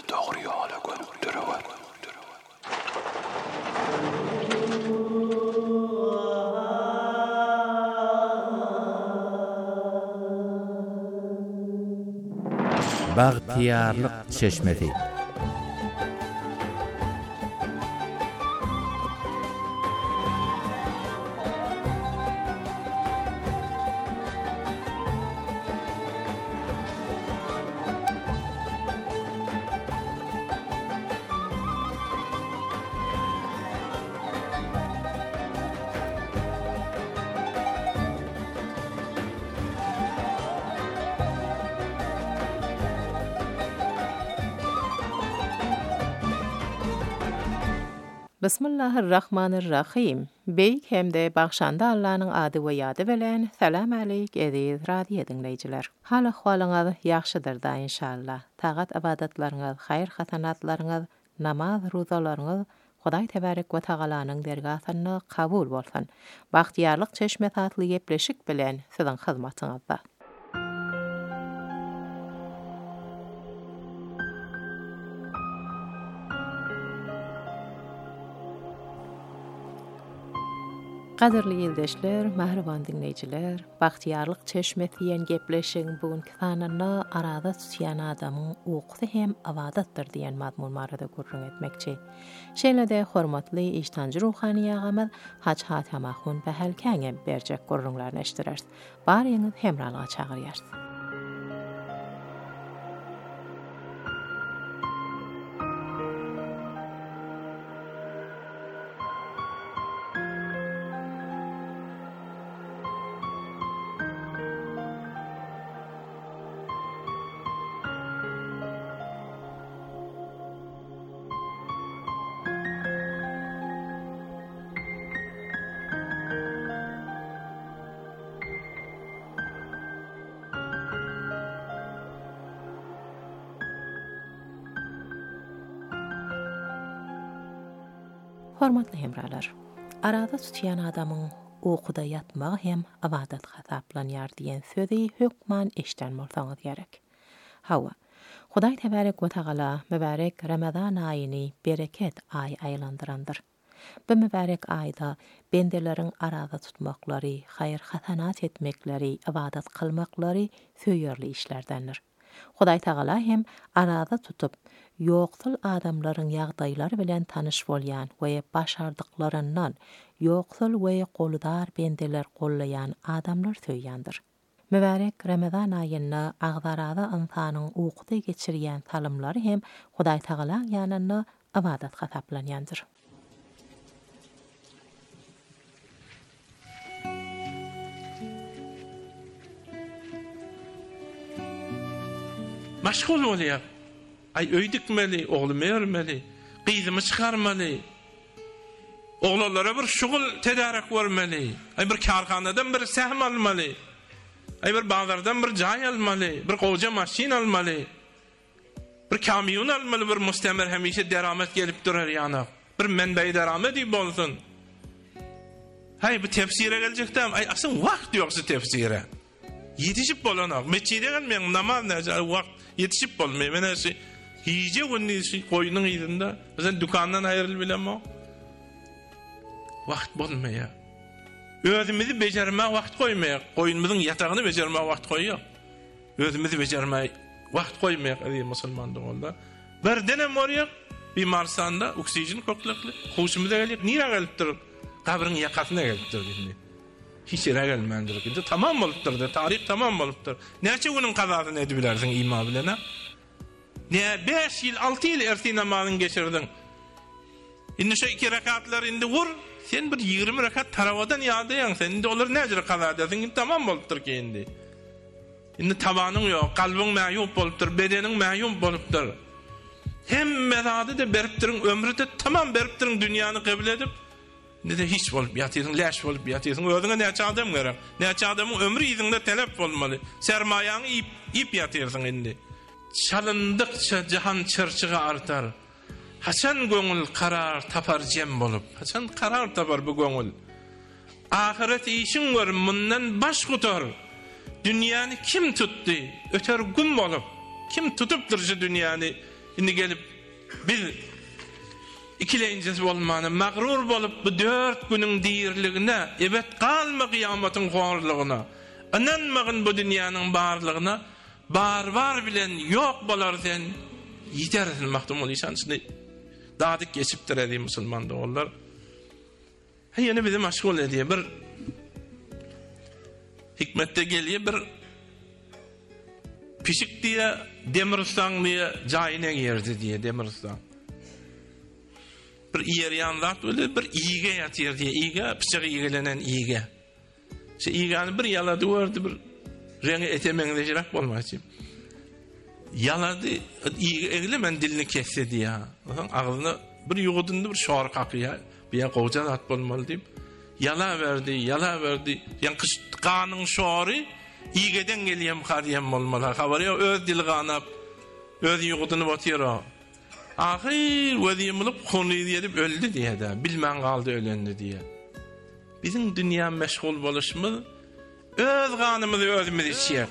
doğru yola götürüyor. Bagtiyarlyk çeşmesi. Bismillahirrahmanirrahim. Beyik hemde bagşanda Allah'ın adı we ýady bilen salam aleyk aziz radio dinleýijiler. Hal ahwalyňyz ýagşydyr da inşallah. Tagat ibadatlaryňyz, haýr hasanatlaryňyz, namaz, ruzalaryňyz Hudaý tebarek we tagalanyň dergahyny kabul bolsun. Bagtiyarlyk çeşme tatly gepleşik bilen siziň hyzmatyňyzda. Qadirli ýeldeşler, mähriban dinleýijiler, bagtiyarlyk çeşmesi diýen gepleşiň bugünkü sanana arada tutýan adamyň uqsy hem awadatdyr diýen mazmun barada gurrun etmekçi. Şeýle-de hormatly iştanjy ruhany ýagamyz Haç Hatamahun we Helkäňe berjek gurrunlaryny eşdirers. Baryňyz hemralyga çagyrýar. Hormatly hemralar, arada tutýan adamyň okuda ýatmagy hem awadat hasaplanýar diýen sözi hökman eşden bolsaňyz gerek. Hawa, Hudaý tebarek we taala mübarek Ramazan aýyny bereket ay aýlandyrandyr. Bu mübarek aýda bendeleriň arada tutmaklary, haýr hasanat etmekleri, awadat kılmaklary söýerli işlerdendir. Hudaý taala hem arada tutup ýoksul adamlaryň ýagdaýlary bilen tanyş bolýan we başardyklarynyň ýoksul we goludar bendeler gollaýan adamlar söýýändir. Mübarek Ramazan aýyny agdarada insanyň uqudy geçirýän talymlary hem Hudaý taala ýanyny awadat hasaplanýandyr. Maşgul bolýar. Ay öýdükmeli, oglum ermeli, gyzymy çykarmaly. Oglanlara bir şugul tedarik bermeli. Ay bir karhanadan bir sähm almaly. Ay bir bazardan bir jaý almaly, bir goja maşin almaly. Bir kamyon almaly, bir mustamir hemişe deramet gelip durar ýana. Bir menbeý derameti bolsun. Hay bu tefsire geljekdem, ay asyn wagt ýoksa tefsire. Yetişip bolanak, meçide gelmeýän namaz näçe wagt yetişip bolmaýar. Mene hice günni koyunun ýerinde, bizen dukandan aýrylyp bilenmi? Wagt bolmaýar. Özümizi bejermek wagt koýmaýar, koyunumyzyň ýatagyny bejermek wagt koýýar. Özümizi bejermek wagt koýmaýar diýen musulmandyň bolda. Birden morýar, bimarsanda oksijen köklükli, hoşumyza gelip, nire gelipdir? Kabryň ýakasyna gelipdir indi. Hiç yere gelmendir. Indi tamam bolupdyr, tarih tamam bolupdyr. Näçe günüň kazasyny edip bilersiň iman bilen? Ne 5 ýyl 6 ýyl erti namazyny geçirdin. Indi şu 2 rekatlar indi vur, sen bir 20 rekat tarawadan ýadaýan, sen indi olar näçe kaza edesiň, indi tamam bolupdyr ki indi. Indi tabanyň ýok, kalbyň mäýup bolupdyr, bedeniň mäýup bolupdyr. Hemme zady da beripdirin, ömrü de tamam beripdirin, dünýäni kabul edip, ne de hiç bolup ýatyrsın, läş bolup ýatyrsın. Özüňe näçe adam gerek? Näçe adamyň ömrü ýygyňda talap bolmaly. Sermaýaňy ip ýatyrsyň indi. Çalındykça jahan çyrçygy artar. Haçan göňül karar tapar jem bolup. Haçan karar tapar bu göňül. Ahiret işin var, mundan baş gutar. Dünýäni kim tutdy? Öter gün bolup. Kim tutupdyr şu dünýäni? indi gelip biz ikileyinces bolmany magrur bolup bu 4 günüň diýirligine, ebet galma kıyamatyň gorlugyna, inanmagyn bu dünýäniň barlygyna bar bilen ýok bolar sen ýetersin mahtum bolýan. Şunu dadyk geçipdir edi musulman dogallar. Ýene bizi maşgul edýär. Bir hikmette gelýär, bir pişik diye Demiristan diye jaýyna girdi diye Demiristan. Bir yer yanlap öyle bir iýge ýatýar diye iýge piçak iýgelenen iýge. Şu iýgany bir ýalady gördü bir reňi etemeňdejirak bolmaçy. Ýalady iýge eglemen dilini kesse diye. Agyny bir ýugudundy bir şor kapýa bir gowja at bolmaly diýip yala verdi. Ýa qanyň şory iýgeden gelýän harýam bolmaly. Habary öz dil ganap öz ýugudyny batýar. Ahir wediýimlik kony diýip öldü diýdi. Bilmän galdy ölendi diýe. Bizim dünýä meşgul boluşmyz öz ganymyzy özümiz içýär.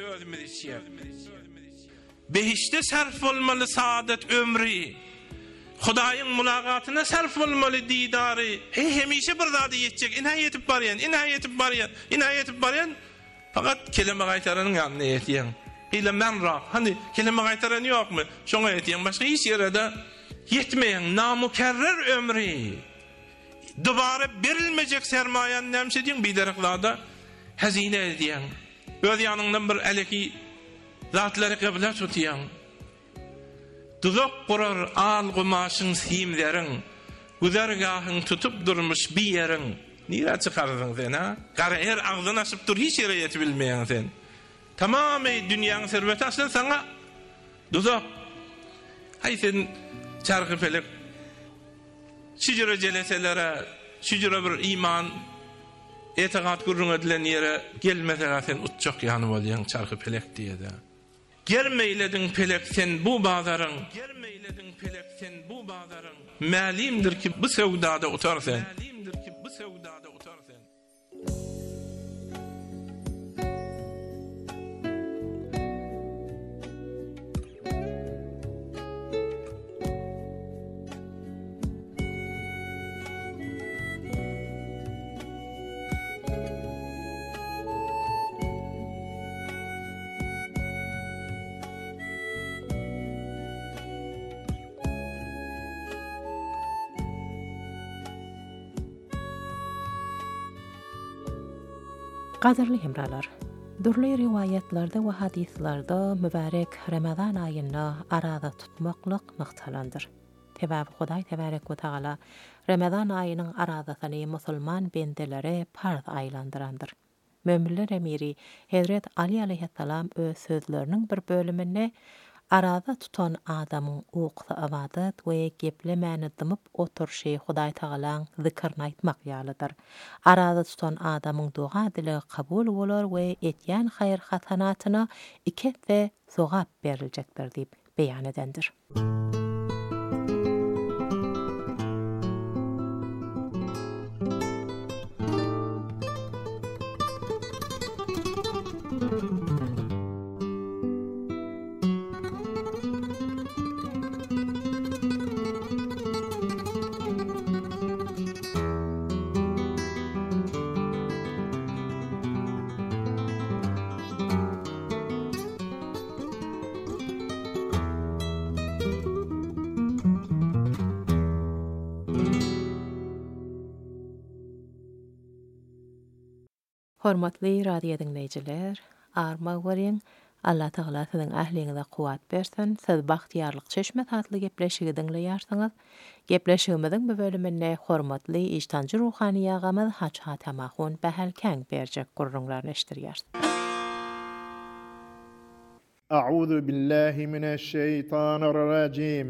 Behişde sarf bolmaly saadet ömri. Hudaýyň mulagatyna sarf bolmaly didary. Hemişe bir zady ýetjek, ina ýetip barýan. Fakat kelime gaýtaranyň ýanyna ýetýän. Ile men rap. Hani kelime gaýtaran ýokmy? Şoňa ýetýän. Başga hiç ýerde ýetmeýän namukerrer ömri. Dubara berilmejek sermaýany näme diýen bidereklarda hazine edýän. Öz ýanyndan bir eleki zatlary kıbla tutýan. Duzak gurar al gumaşyň siýimleriň, güzergahyň tutup durmuş bir ýeriň. Nira çykardyň sen ha? Gara her agzyny açyp dur, hiç ýere ýetip bilmeýän sen. Tamamy dünýäň serweti aslında sana duzak. Hay sen çarky felek şijere jeleselere, şijere bir iman etiqat gurrun edilen ýere gelmesene sen utjak ýany bolýan çarky felek diýdi. Germeýledin felek sen bu bazaryň, mälimdir ki bu sewdada otarsan. Qadirli hemralar, durly riwayatlerde we hadislerde mübarek Ramazan aýyna arada tutmaklyk myktalandyr. Tebäbi Hudaý tebarek we taala Ramazan aýynyň aradasyny musulman bendelere farz aýlandyrandyr. Möminler emiri Hazret Ali aleyhissalam öz sözleriniň bir bölüminde arada tutan adamyň uqsa awadat we geplemäni dymyp oturşy Hudaý Taalaň zikrini aýtmak ýalydyr. Arada tutan adamyň dua dili kabul bolar we etýän haýr hasanatyna iket we sowap beriljekdir diýip beýan edendir. Hormatly radio dinleyijiler, arma görýän Allah Taala siziň ähliňize kuwat bersin. Siz bagtýarlyk çeşme tatly gepleşigi dinleýärsiňiz. Gepleşigimiziň bu bölüminde hormatly ijtanjy ruhany ýagamy Haç Hatamahun Behelkäň berjek gurrunlaryny eşdirýär. A'udhu billahi mineşşeytanirracim.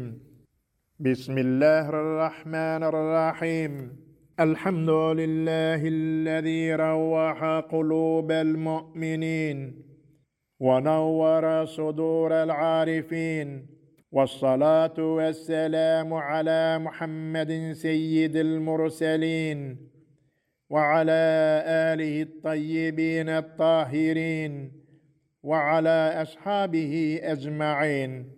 Bismillahirrahmanirrahim. الحمد لله الذي روح قلوب المؤمنين ونور صدور العارفين والصلاة والسلام على محمد سيد المرسلين وعلى آله الطيبين الطاهرين وعلى أصحابه أجمعين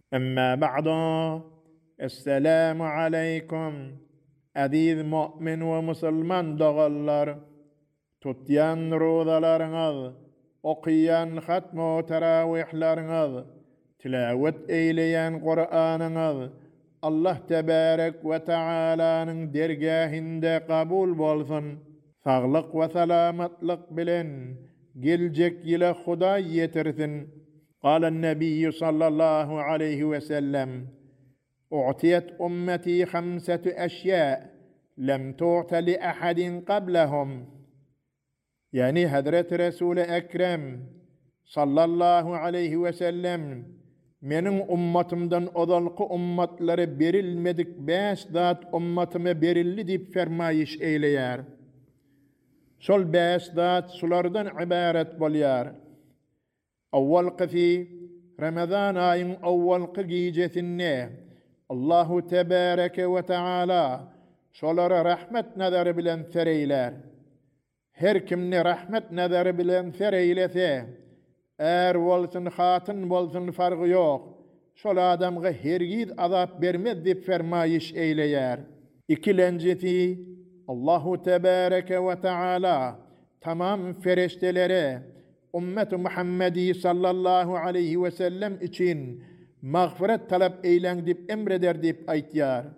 أما بعد، السلام عليكم أديد مؤمن ومسلمان دغلر تتيان روضلرنغ أقيان ختم تراويحلرنغ تلاوت إيليان قرآنغ الله تبارك وتعالى درجاهند قبول بولثن فاغلق وسلامتلق بلن جلجك إلى خداي يترثن. قال النبي صلى الله عليه وسلم: أعطيت أمتي 5 أشياء لم تعط لأحد قبلهم. يعني حضرة رسول أكرم صلى الله عليه وسلم من أمتمدن أضلق أمتلر برل مدك باس ذات أمتم برل ديب فرمايش إيليار. شل باس ذات سلردن عبارة بوليار. أول قفي رمضان آين أول قجيجة النه الله تبارك وتعالى شلر رحمة نذر بلن ثريلار. هركمن رحمة نذر بلن ثريلة والثن خاتن والثن فرق يوق شل آدم غهرجيد عذاب برمد ديب فرمايش إيليار. إكلنجتي الله تبارك وتعالى تمام فرشتلره أمة محمدي صلى الله عليه وسلم için mağfiret talep eylen dip emreder dip aytiyar.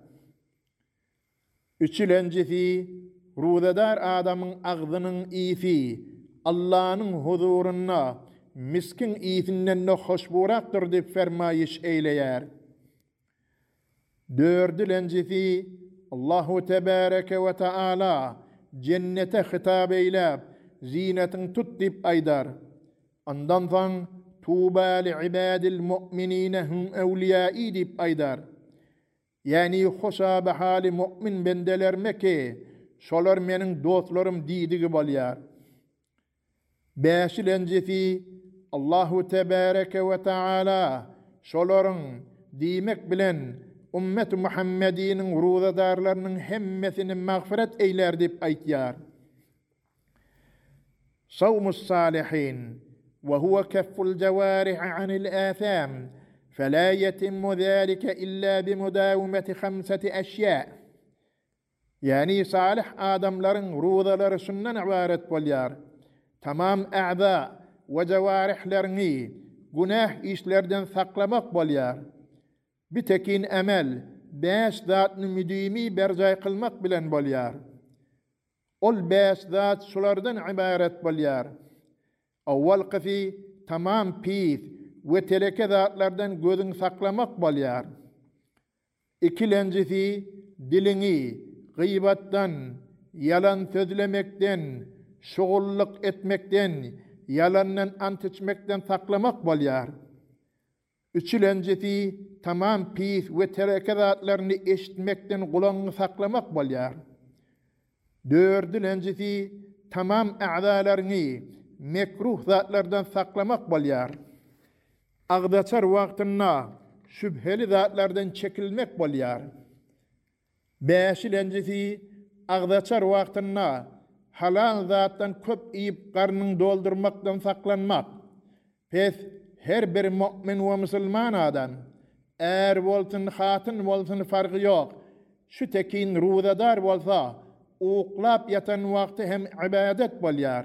Üçüncüsü ruhadar adamın ağzının iyisi Allah'ın huzuruna miskin iyisinden hoşburaktır dip fermayiş eyleyer. Dördüncüsü Allahu Tebareke ve Teala cennete hitap eylep زينة تطيب أيدار. أندنظن توبى لعباد المؤمنين هم أولياء ديب أيدار. يعني خشا بحال مؤمن بندلر مكي شولر منن دوثلرم ديدي باليار. باشلنجثي الله تبارك وتعالى شولرن ديمك بلن أمة محمدين روضة دارلرن همثن مغفرة أيلار ديب أيتيار. صوم الصالحين وهو كف الجوارح عن الآثام فلا يتم ذلك إلا بمداومة 5 أشياء. يعني صالح آدم لرن روضة لرسنن عبارة واليار تمام أعضاء وجوارح لرني جناح إيش لردن ثقلمق واليار بتكين أمل باش ذات نمديمي برجاي قلمق بلن واليار. ol beş zat şulardan ibaret bolýar. Awwal qisi tamam pis we teleke zatlardan gözüň saklamak bolýar. İkilenjisi dilini gıybatdan, yalan sözlemekden, şugullyk etmekden, yalandan ant içmekden saklamak bolýar. Üçüncüsi tamam pis we teleke zatlaryny eşitmekden gulaňy saklamak bolýar. Dördüncüsü tamam a'zalarını mekruh zatlardan saklamak bolýar. Agdaçar wagtynda şübheli zatlardan çekilmek bolýar. Beşincüsü agdaçar wagtynda halal zatdan köp iýip garnyň doldurmakdan saklanmak. Pes her bir mümin we musulman adam bolsun hatyn bolsun farky ýok. Şu tekin ruhadar bolsa uqlap yatan wagty hem ibadet bolýar.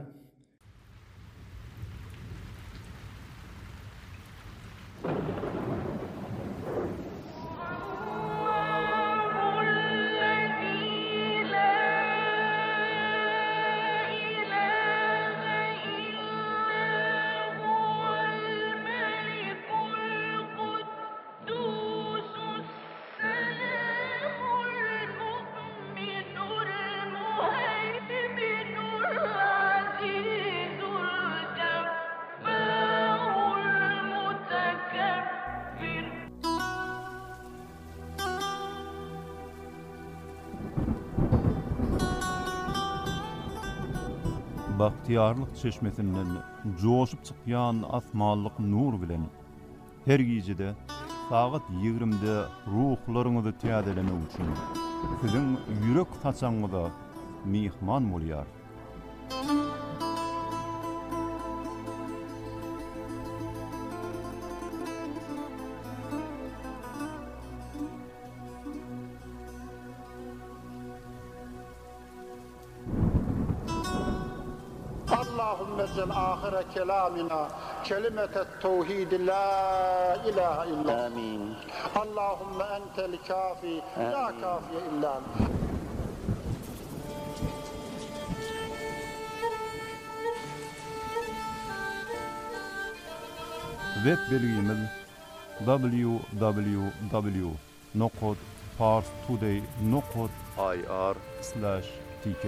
Bahtiyarlyk çeşmesinden joşup çykýan asmanlyk nur bilen her gijede saat 20'de ruhlaryňyzy täzelemek üçin siziň ýürek taçaňyza mihman bolýar. اللهم اجعل آخر كلامنا كلمة التوحيد لا إله إلا آمين. اللهم أنت الكافي لا كافي إلا أنت. Web bilgimiz www.parstoday.ir/tk.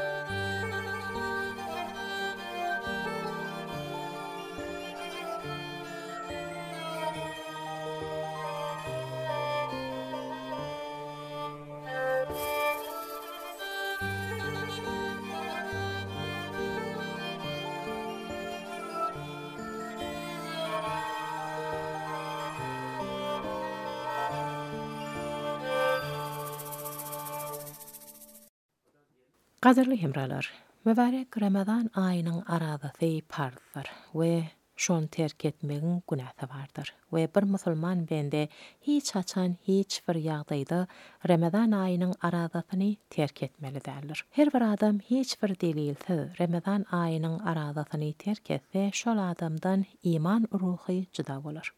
Qadirli hemralar, mübarek Ramazan ayının aradatı pardır ve şon terk etmegin günahı vardır. Ve bir musulman bende hiç açan hiç bir ýagdaýda Ramazan ayının aradatyny terk etmeli dälir. Her bir adam hiç bir delilsiz Ramazan ayının aradatyny terk etse, şol adamdan iman ruhy juda bolar.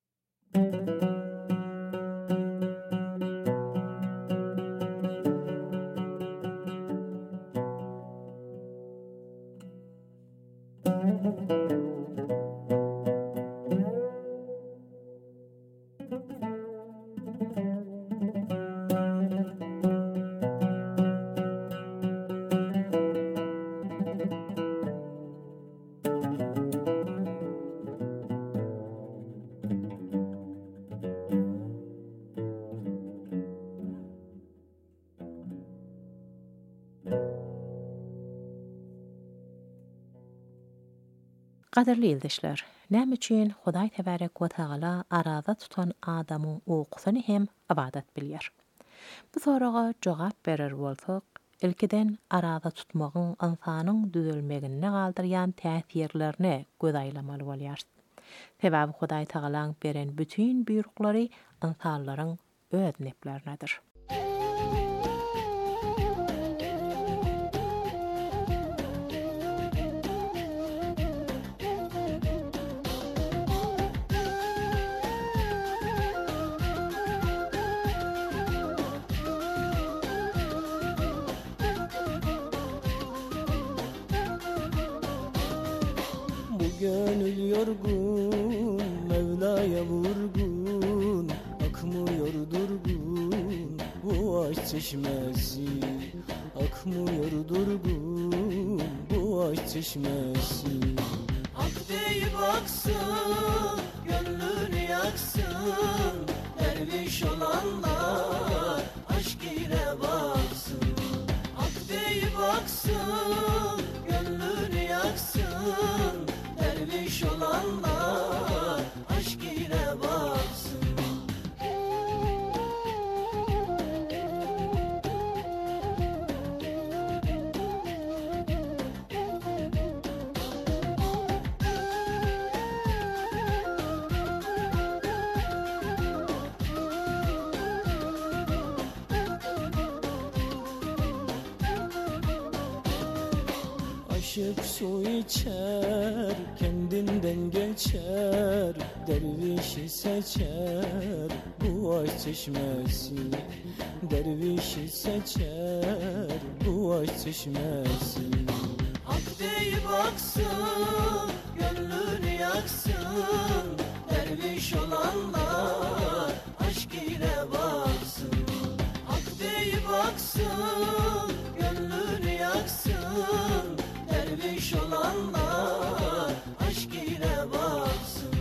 Qadirli ýoldaşlar, näme üçin Hudaý tebarek we taala arada tutan adamyň uqusyny hem ibadat bilýär? Bu soraga jogap berer bolsak, ilkiden arada tutmagyň insanyň düzelmegine galdyrýan täsirlerini göz aýlamaly bolýar. Sebäbi Hudaý taalaň beren bütün buyrukları insanlaryň öz neplerinedir. Gönül yorgun, Mevla'ya vurgun, akmıyor durgun bu aşk çeşmesi. Akmıyor durgun bu aşk çeşmesi. Hak deyip aksın, gönlünü yaksın, derviş olanlar aşk ile baksın. Hak deyip aksın, gönlünü yaksın, derviş olanlar aşk ile baksın. Aşık su içer, kendinden geçer, dervişi seçer, bu aşk çeşmesi. Dervişi seçer, bu aşk çeşmesi. Hak deyip aksın, gönlünü yaksın, derviş olanlar aşk ile baksın. Hak deyip aksın, gönlünü yaksın, derviş olanlar aşk ile baksın.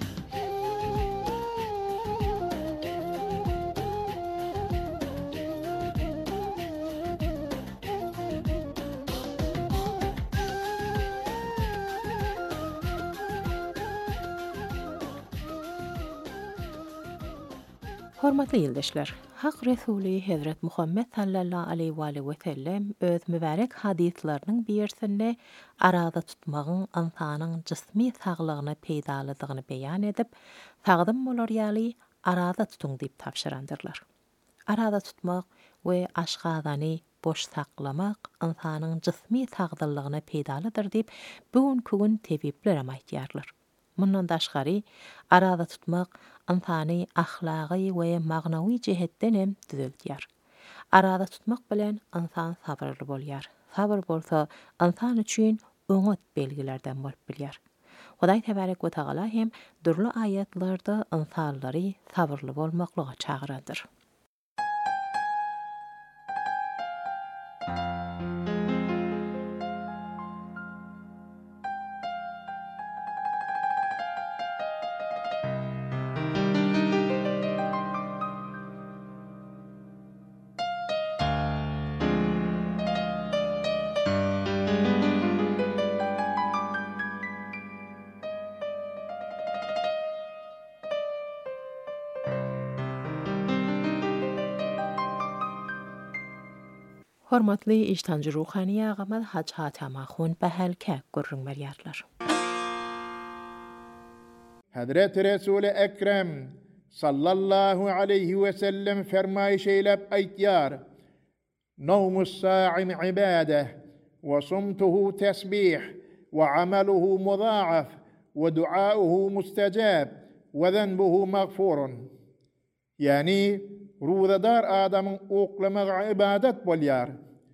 Hormatly ýoldaşlar, Hak Resuli Hazret Muhammed sallallahu aleyhi ve sellem öz mübarek hadislerinin birisinde arada tutmagyň insanyň jismi saglygyny peýdaladygyny beýan edip, sagdym bolar ýaly arada tutuň diýip tapşyrandyrlar. Arada tutmak we aşgazany boş saklamak insanyň jismi tagdyrlygyna peýdalydyr diýip bugün tebiplerem aýtýarlar. Mundan daşgary arada tutmak insany ahlaky we magnawy jihetden hem düzeltýär. Arada tutmak bilen insan sabrly bolýar. Sabr bolsa insan üçin öňet belgilerden bolup bilýär. Hudaý tebarek we taala hem durly ayatlarda insanlary sabrly bolmaklyga çagyrandyr. Hormatly iştancı ruhani ağamal Hac Hatem Ahun behelke gurrun berýärler. Hazret Resul-i Ekrem sallallahu aleyhi ve sellem fermayış eylep aýtýar: "Nawmus sa'im ibadeh ve sumtuhu tesbih ve amaluhu mudaaf ve duauhu mustajab ve zenbuhu mağfurun." Yani ruhadar adamın oklamagy ibadet bolýar.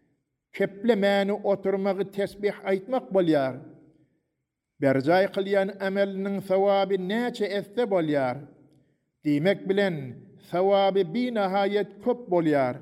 Keplemäni oturmagy tesbih aýtmak bolýar. Berjay kılyan amelinin sawaby näçe esse bolýar. Diýmek bilen sawaby binahayet köp bolýar.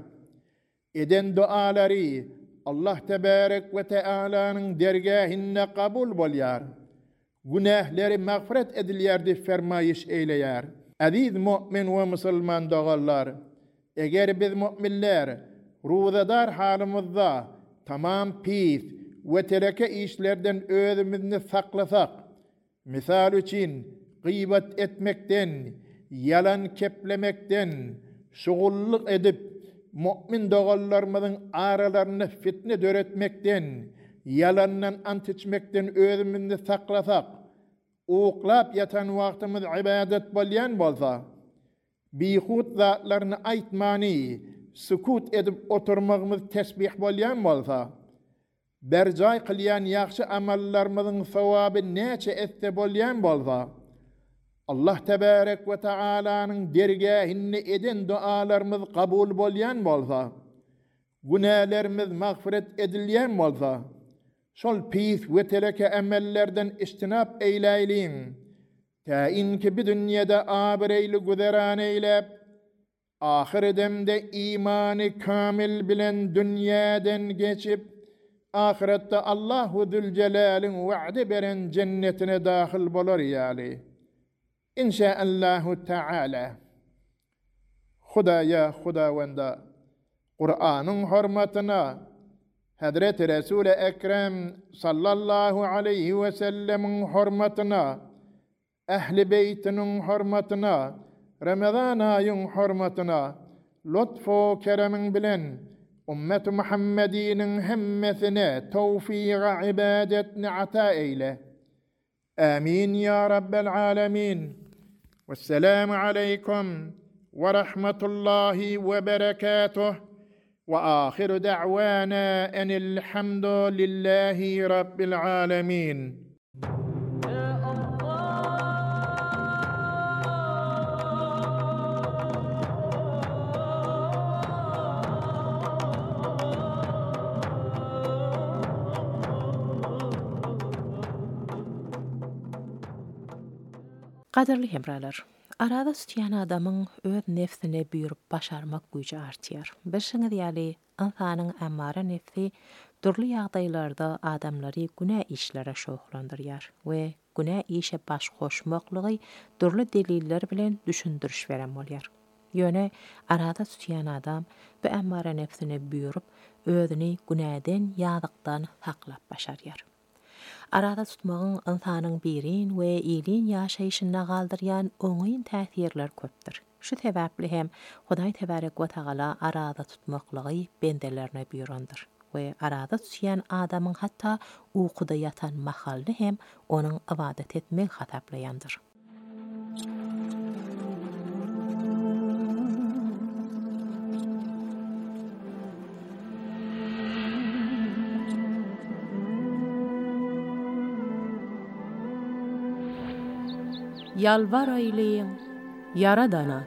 Eden dualary Allah tebarek ve tealanyň dergähinde kabul bolýar. Günahları mağfiret edilýär diýip fermaýyş eýleýär. Aziz mu'min we musulman dogallar, eger biz mu'minler ruhadar halymyzda tamam pis we tereke işlerden özümizni saklasak, misal üçin gıybet etmekden, yalan keplemekden, şugullyk edip mu'min dogallarymyzyň aralaryny fitne döretmekden, yalandan ant içmekden özümizni saklasak, uklap yatan wagtymyz ibadet bolýan bolsa, bihut zatlaryny aýtmany, sukut edip oturmagymyz tesbih bolýan bolsa, berjay kılyan ýaxşy amallarymyzyň sawaby näçe esse bolýan bolsa, Allah tebarek ve taalanyň dergähinde eden dualarymyz kabul bolýan bolsa, günahlarymyz mağfiret edilýän bolsa, şol pis we tereke amellerden istinap eýläýliň. Tainki bu dünýede abireyli güzeran eýläp, ahir demde imany kamil bilen dünýäden geçip, ahiretde Allahu Zülcelal'in wa'di beren cennetine dahil bolar ýaly. İnşaallahu Teala. Hudawanda Kur'anyň hormatyna, Hazret Resul-i Ekrem sallallahu aleyhi ve sellemin hormatyna, Ahli beytiniň hormatyna, Ramazan aýynyň hormatyna, lutfu keremiň bilen ummet-i Muhammediniň hemmesine tawfiq-i ibadetini ata eyle. Amin ya rabbel alamin. Vesselamu aleykum ve rahmetullahi ve berekatuh. Ve ahiru da'wana enilhamdülillahi rabbil alamin. Qadirli hemralar, arada tutýan adamyň öz nefsine büýürüp başarmak güýji artýar. Bilşiňiz ýaly, insanyň ammara nefsi durly ýagdaýlarda adamlary günä işlere şoğlandyrýar we günä işe baş goşmaklygy durly deliller bilen düşündiriş beren bolýar. Ýöne arada tutýan adam bu ammara nefsine büýürüp özüni günäden ýazykdan saklap başarýar. Arada tutmagyň insanyň birin we ýylyn ýaşaýyşyna galdyrýan oňyn täsirler köpdir. Şu sebäpli hem Hudaý tebarek we taala arada tutmaklygy bendelerine buyurandyr we arada tutýan adamyň hatda uykuda yatan mahalny hem onuň ibadet etmek hataplayandyr. Yalvar aylayın Yaradana.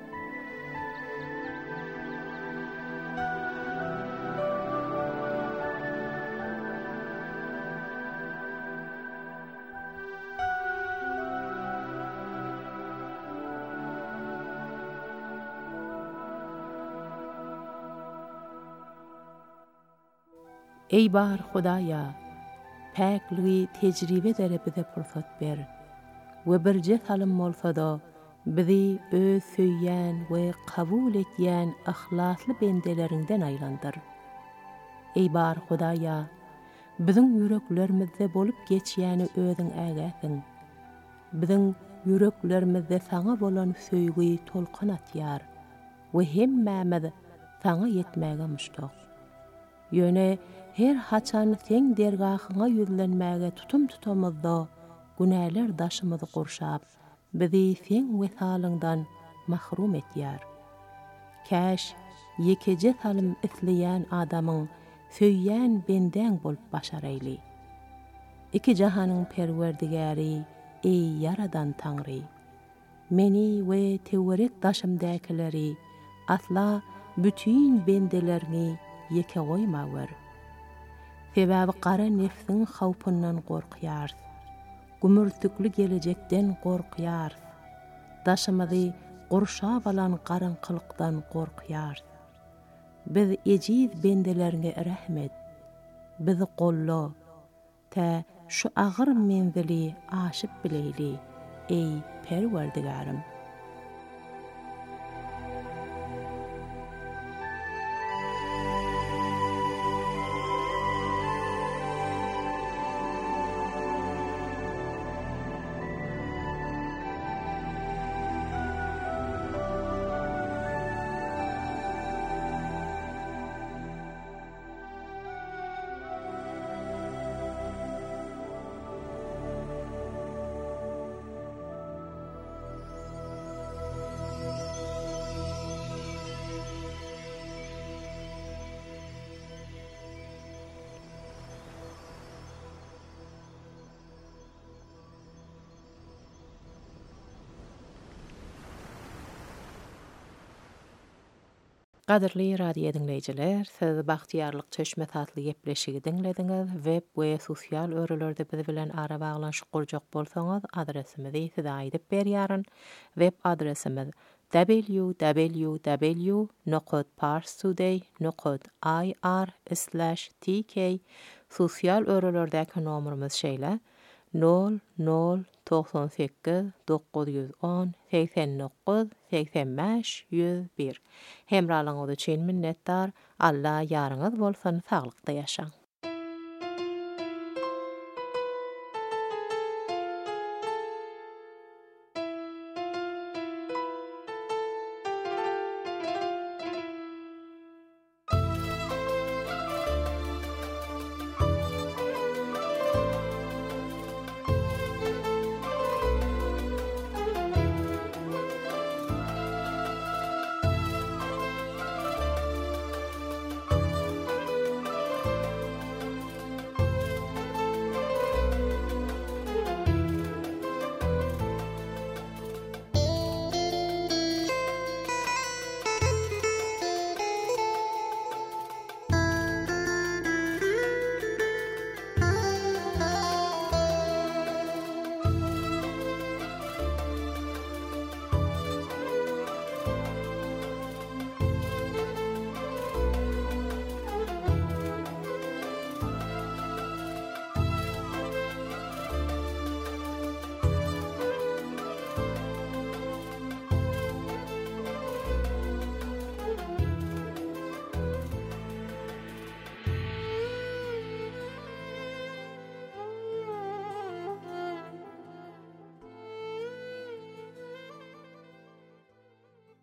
Ey bar Xudaya, päkliği tecrübe dere bize fırsat ber. Ve bir cetalım bolsa da bizi öz söyyen ve kabul etyen ahlaslı bendelerinden aylandır. Ey bar Xudaya, bizim yüreklerimizde bolup geçýäni özüň ägäsiň. Bizim yüreklerimizde saňa bolan söýgüi tolkan atýar we hemmämiz saňa ýetmäge muştak. Ýöne her haçan sen dergahyňa ýüzlenmäge tutum tutamyzda günäler daşymyzy gurşap, bizi sen wesalyňdan mahrum etýär. Käş ýekece salym isleýän adamyň söýýän benden bolup başar eýli. Iki jahanyň perwerdigäri, ey Yaradan Taňry, meni we tewerek daşymdakyleri asla bütün bendelerini yeke goýmawar. Sebäbi gara nefsiň hawpyndan gorkýar. Gümürtükli gelecekden gorkýar. Daşymyzy gurşap alan garankylykdan gorkýar. Biz ejiz bendelerine rahmet. Bizi golla. Ta şu agyr menzili aşyp bileyli. Ey Perwerdigarim. Qadirli radio dinleyijiler, siz Baxtiyarlyk Çeşme tatly gepleşigi dinlediňiz. Web we sosial örelerde biz bilen ara baglanşyk gurjak bolsaňyz, adresimizi size aýdyp berýäryn. Web adresimiz www.parstoday.ir/tk. Sosial örelerdäki nomerimiz şeýle 0098 910 89 85 101. Hemralyňyz üçin minnetdar. Allah ýaryňyz bolsun, saglykda ýaşaň.